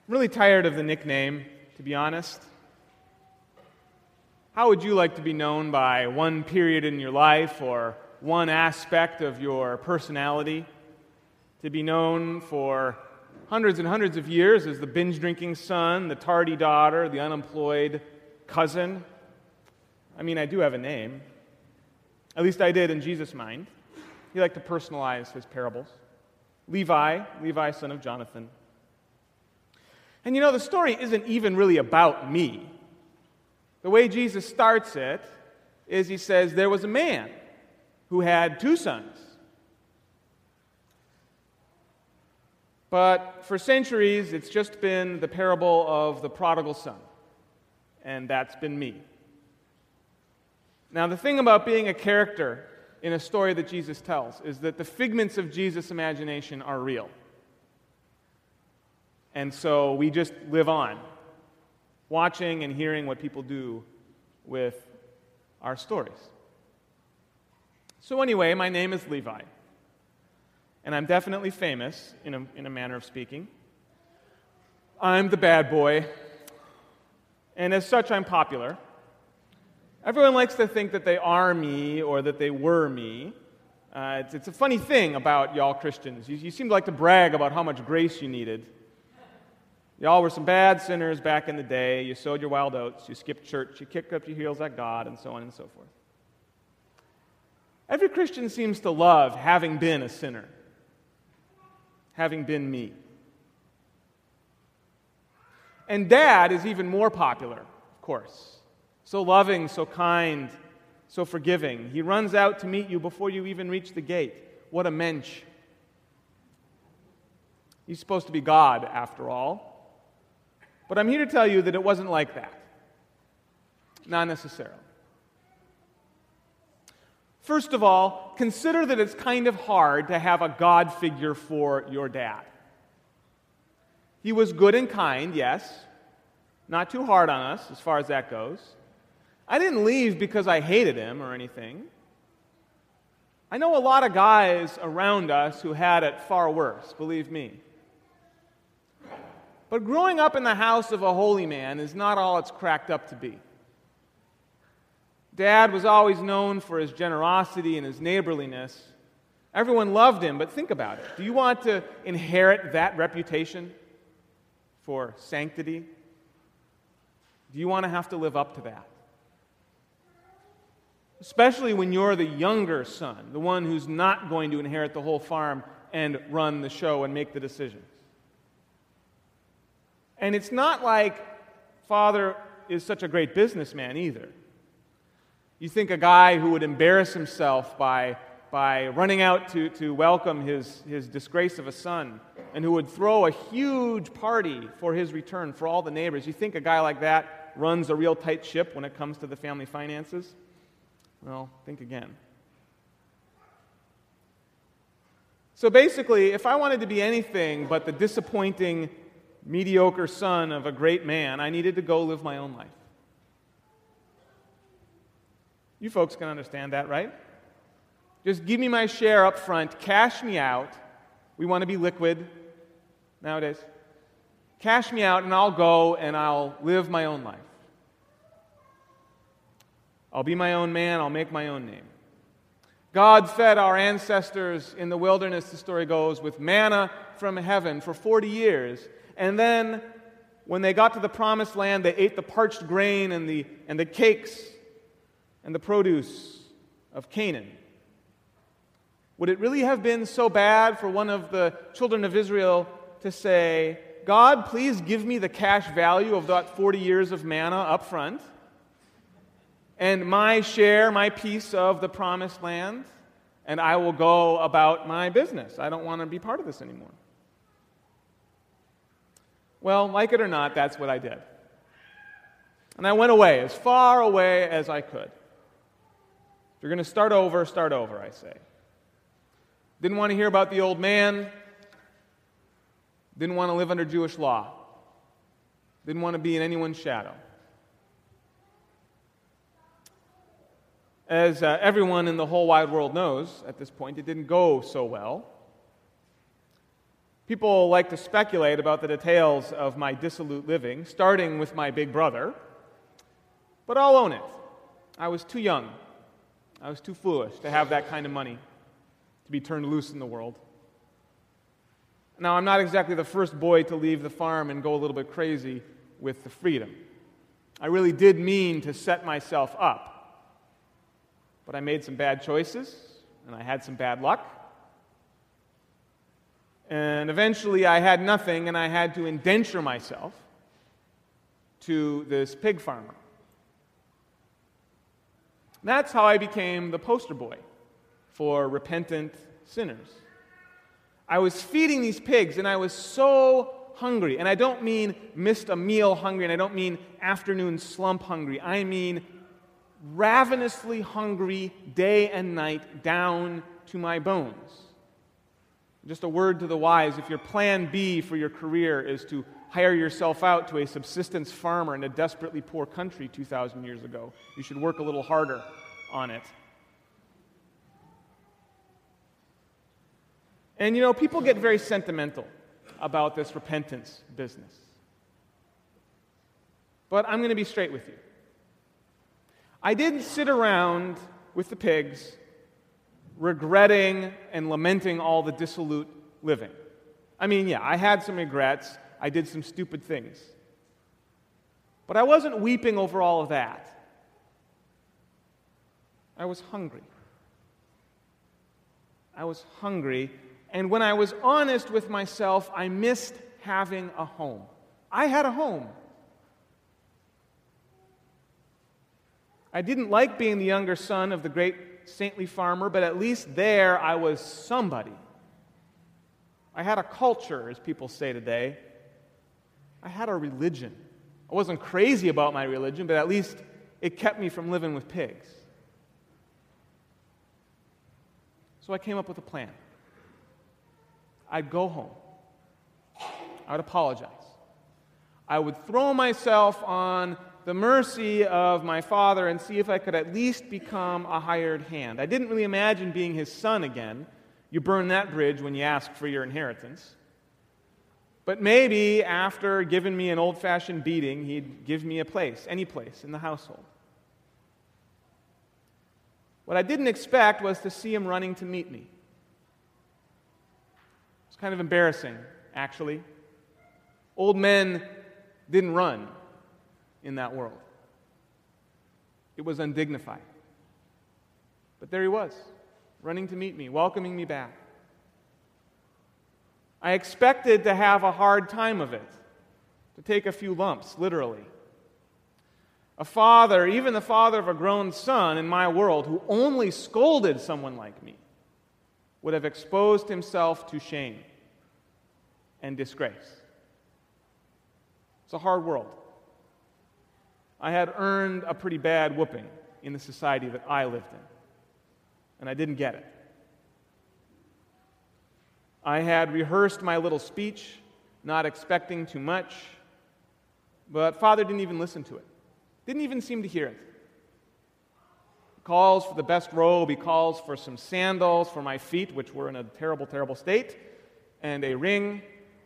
I'm really tired of the nickname, to be honest. How would you like to be known by one period in your life or one aspect of your personality? To be known for hundreds and hundreds of years as the binge-drinking son, the tardy daughter, the unemployed cousin? I mean, I do have a name. At least I did in Jesus' mind. He liked to personalize his parables. Levi, son of Jonathan. And you know, the story isn't even really about me. The way Jesus starts it is he says, there was a man who had 2 sons. But for centuries, it's just been the parable of the prodigal son. And that's been me. Now, the thing about being a character in a story that Jesus tells is that the figments of Jesus' imagination are real. And so we just live on, watching and hearing what people do with our stories. So anyway, my name is Levi. And I'm definitely famous, in a manner of speaking. I'm the bad boy. And as such, I'm popular. Everyone likes to think that they are me or that they were me. It's a funny thing about y'all Christians. You seem to like to brag about how much grace you needed. Y'all were some bad sinners back in the day. You sowed your wild oats. You skipped church. You kicked up your heels at God, and so on and so forth. Every Christian seems to love having been a sinner, having been me. And Dad is even more popular, of course. So loving, so kind, so forgiving. He runs out to meet you before you even reach the gate. What a mensch. He's supposed to be God, after all. But I'm here to tell you that it wasn't like that. Not necessarily. First of all, consider that it's kind of hard to have a God figure for your dad. He was good and kind, yes. Not too hard on us as far as that goes. I didn't leave because I hated him or anything. I know a lot of guys around us who had it far worse, believe me. But growing up in the house of a holy man is not all it's cracked up to be. Dad was always known for his generosity and his neighborliness. Everyone loved him, but think about it. Do you want to inherit that reputation for sanctity? Do you want to have to live up to that? Especially when you're the younger son, the one who's not going to inherit the whole farm and run the show and make the decisions. And it's not like father is such a great businessman either. You think a guy who would embarrass himself by running out to welcome his disgrace of a son and who would throw a huge party for his return for all the neighbors, you think a guy like that runs a real tight ship when it comes to the family finances? Well, think again. So basically, if I wanted to be anything but the disappointing, mediocre son of a great man, I needed to go live my own life. You folks can understand that, right? Just give me my share up front, cash me out. We want to be liquid nowadays. Cash me out and I'll go and I'll live my own life. I'll be my own man, I'll make my own name. God fed our ancestors in the wilderness, the story goes, with manna from heaven for 40 years. And then, when they got to the promised land, they ate the parched grain and the cakes and the produce of Canaan. Would it really have been so bad for one of the children of Israel to say, God, please give me the cash value of that 40 years of manna up front, and my share, my piece of the promised land, and I will go about my business. I don't want to be part of this anymore. Well, like it or not, that's what I did. And I went away, as far away as I could. If you're going to start over, I say. Didn't want to hear about the old man. Didn't want to live under Jewish law. Didn't want to be in anyone's shadow. As everyone in the whole wide world knows at this point, it didn't go so well. People like to speculate about the details of my dissolute living, starting with my big brother, but I'll own it. I was too young. I was too foolish to have that kind of money to be turned loose in the world. Now, I'm not exactly the first boy to leave the farm and go a little bit crazy with the freedom. I really did mean to set myself up. But I made some bad choices, and I had some bad luck. And eventually I had nothing, and I had to indenture myself to this pig farmer. That's how I became the poster boy for repentant sinners. I was feeding these pigs, and I was so hungry. And I don't mean missed a meal hungry, and I don't mean afternoon slump hungry. I mean ravenously hungry day and night down to my bones. Just a word to the wise, if your plan B for your career is to hire yourself out to a subsistence farmer in a desperately poor country 2,000 years ago, you should work a little harder on it. And people get very sentimental about this repentance business. But I'm going to be straight with you. I didn't sit around with the pigs regretting and lamenting all the dissolute living. I mean, yeah, I had some regrets. I did some stupid things. But I wasn't weeping over all of that. I was hungry. I was hungry. And when I was honest with myself, I missed having a home. I had a home. I didn't like being the younger son of the great saintly farmer, but at least there I was somebody. I had a culture, as people say today. I had a religion. I wasn't crazy about my religion, but at least it kept me from living with pigs. So I came up with a plan. I'd go home. I would apologize. I would throw myself on the mercy of my father and see if I could at least become a hired hand. I didn't really imagine being his son again. You burn that bridge when you ask for your inheritance. But maybe after giving me an old-fashioned beating, he'd give me a place, any place in the household. What I didn't expect was to see him running to meet me. It's kind of embarrassing, actually. Old men didn't run in that world. It was undignified. But there he was, running to meet me, welcoming me back. I expected to have a hard time of it, to take a few lumps, literally. A father, even the father of a grown son in my world, who only scolded someone like me, would have exposed himself to shame and disgrace. It's a hard world. I had earned a pretty bad whooping in the society that I lived in, and I didn't get it. I had rehearsed my little speech, not expecting too much, but Father didn't even listen to it. Didn't even seem to hear it. He calls for the best robe, he calls for some sandals for my feet, which were in a terrible, terrible state, and a ring.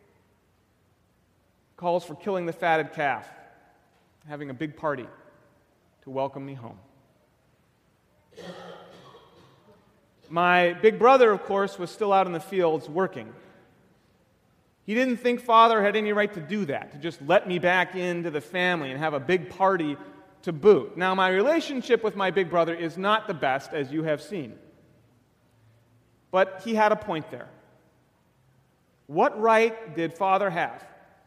Calls for killing the fatted calf, having a big party to welcome me home. My big brother, of course, was still out in the fields working. He didn't think Father had any right to do that, to just let me back into the family and have a big party to boot. Now, my relationship with my big brother is not the best, as you have seen. But he had a point there. What right did Father have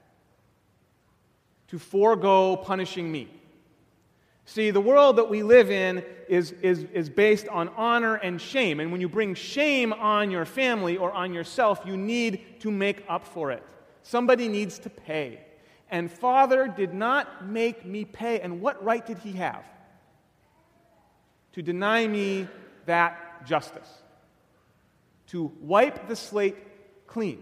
to forego punishing me? See, the world that we live in is based on honor and shame. And when you bring shame on your family or on yourself, you need to make up for it. Somebody needs to pay. And Father did not make me pay. And what right did he have to deny me that justice? To wipe the slate clean.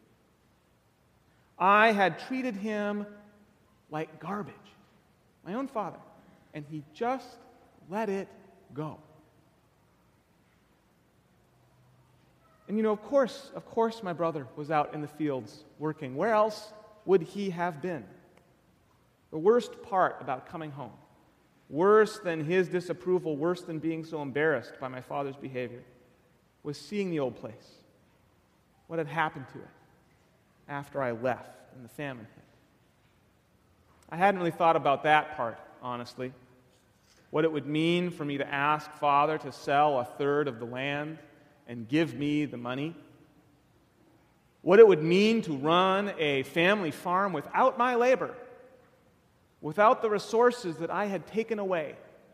I had treated him like garbage. My own father. And he just let it go. And of course, my brother was out in the fields working. Where else would he have been? The worst part about coming home, worse than his disapproval, worse than being so embarrassed by my father's behavior, was seeing the old place. What had happened to it after I left and the famine hit. I hadn't really thought about that part, honestly. What it would mean for me to ask Father to sell a third of the land and give me the money. What it would mean to run a family farm without my labor, without the resources that I had taken away.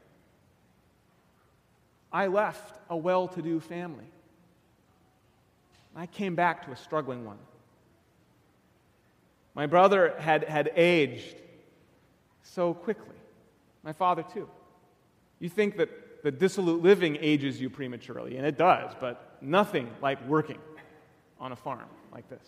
I left a well-to-do family. I came back to a struggling one. My brother had aged so quickly. My father, too. You think that the dissolute living ages you prematurely, and it does, but nothing like working on a farm like this.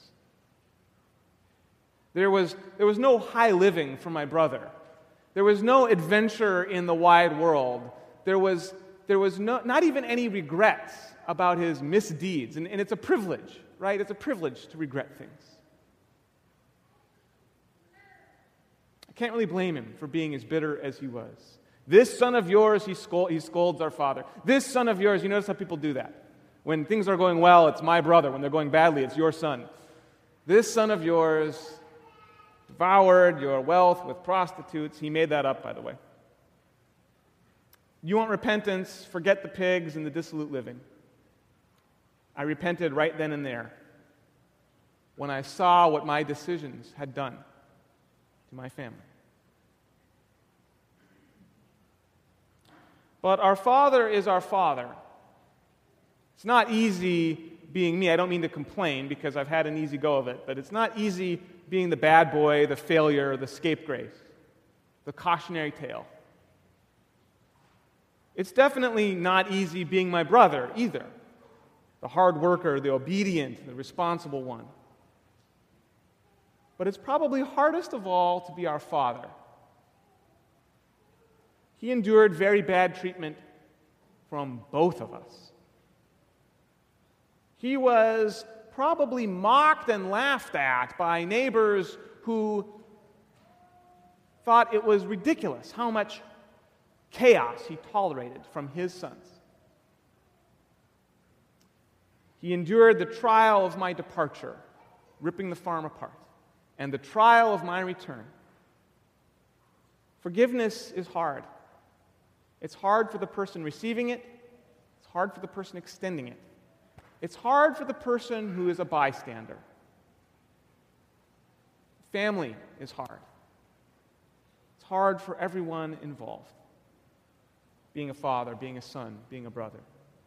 There was no high living for my brother. There was no adventure in the wide world. There was not even any regrets about his misdeeds. And it's a privilege, right? It's a privilege to regret things. I can't really blame him for being as bitter as he was. This son of yours, he scolds our father. This son of yours, you notice how people do that. When things are going well, it's my brother. When they're going badly, it's your son. This son of yours devoured your wealth with prostitutes. He made that up, by the way. You want repentance? Forget the pigs and the dissolute living. I repented right then and there when I saw what my decisions had done to my family. But our Father is our Father. It's not easy being me. I don't mean to complain because I've had an easy go of it, but it's not easy being the bad boy, the failure, the scapegrace, the cautionary tale. It's definitely not easy being my brother either, the hard worker, the obedient, the responsible one. But it's probably hardest of all to be our Father. He endured very bad treatment from both of us. He was probably mocked and laughed at by neighbors who thought it was ridiculous how much chaos he tolerated from his sons. He endured the trial of my departure, ripping the farm apart, and the trial of my return. Forgiveness is hard. It's hard for the person receiving it. It's hard for the person extending it. It's hard for the person who is a bystander. Family is hard. It's hard for everyone involved. Being a father, being a son, being a brother.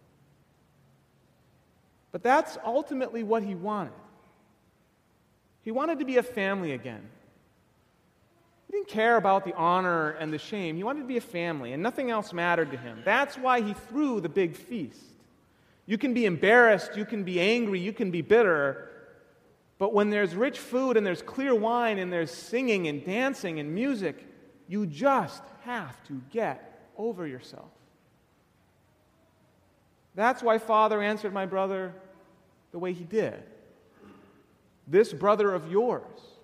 But that's ultimately what he wanted. He wanted to be a family again. He didn't care about the honor and the shame. He wanted to be a family, and nothing else mattered to him. That's why he threw the big feast. You can be embarrassed, you can be angry, you can be bitter, but when there's rich food and there's clear wine and there's singing and dancing and music, you just have to get over yourself. That's why Father answered my brother the way he did. This brother of yours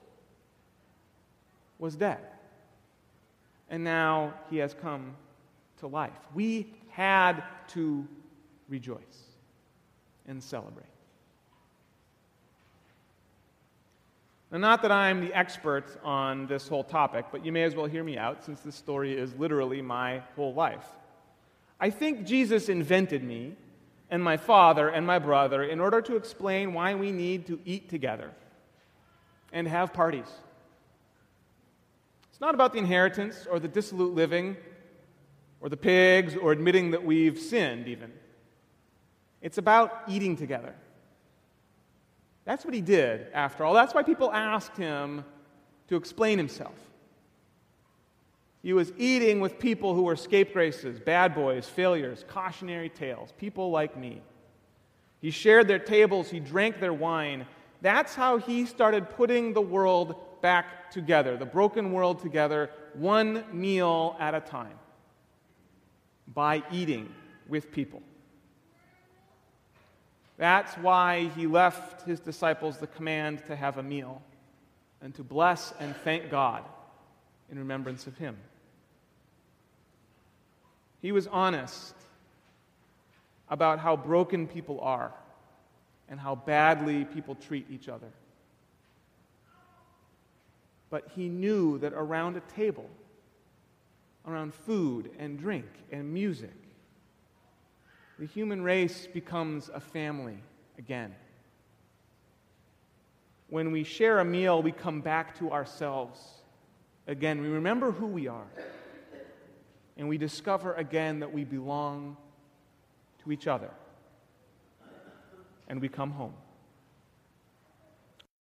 was dead, and now he has come to life. We had to rejoice and celebrate. Now, not that I'm the expert on this whole topic, but you may as well hear me out since this story is literally my whole life. I think Jesus invented me and my father and my brother in order to explain why we need to eat together and have parties. It's not about the inheritance or the dissolute living or the pigs or admitting that we've sinned even. It's about eating together. That's what he did, after all. That's why people asked him to explain himself. He was eating with people who were scapegraces, bad boys, failures, cautionary tales, people like me. He shared their tables, he drank their wine. That's how he started putting the world back together, the broken world together, one meal at a time, by eating with people. That's why he left his disciples the command to have a meal and to bless and thank God in remembrance of him. He was honest about how broken people are and how badly people treat each other. But he knew that around a table, around food and drink and music, the human race becomes a family again. When we share a meal, we come back to ourselves again. We remember who we are. And we discover again that we belong to each other. And we come home.